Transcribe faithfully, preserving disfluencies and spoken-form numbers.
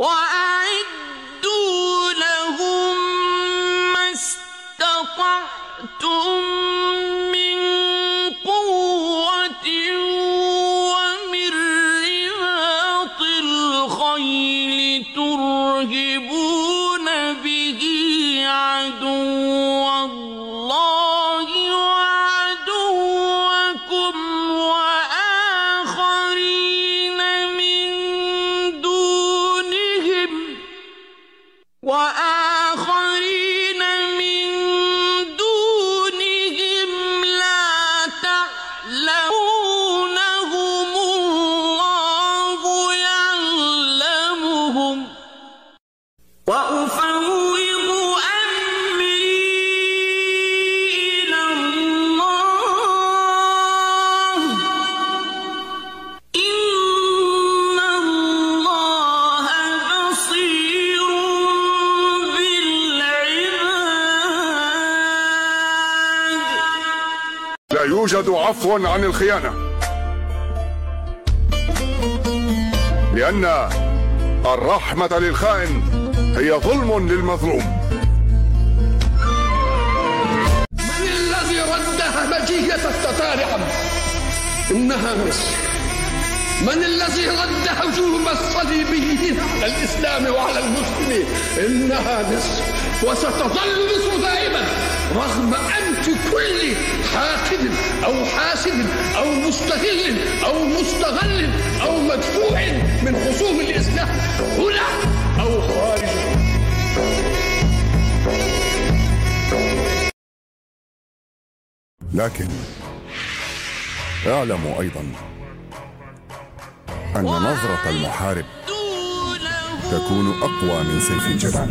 وأعدوا لهم ما استطعتم من قوة ومن رباط الخيل ترهبون به عدو الله وعدوكم وآخرين من دونهم وآخرين من دونهم لا تعلمونهم الله يعلمهم وأفوض أمري إلى الله إن الله بصير بالعباد. لا يوجد عفو عن الخيانة، لأن الرحمة للخائن هي ظلم للمظلوم. من الذي رد همجية التتار عنه؟ إنها مصر. من الذي رد هجوم الصليبيين على الإسلام وعلى المسلمين؟ إنها مصر. وستظل مصر دائما رغم أنف كل حاقد أو حاسد أو مستغل أو مستغل أو مدفوع من خصوم الإسلام هنا أو خارجه. لكن اعلموا أيضا أن نظرة المحارب تكون أقوى من سيف الجبان.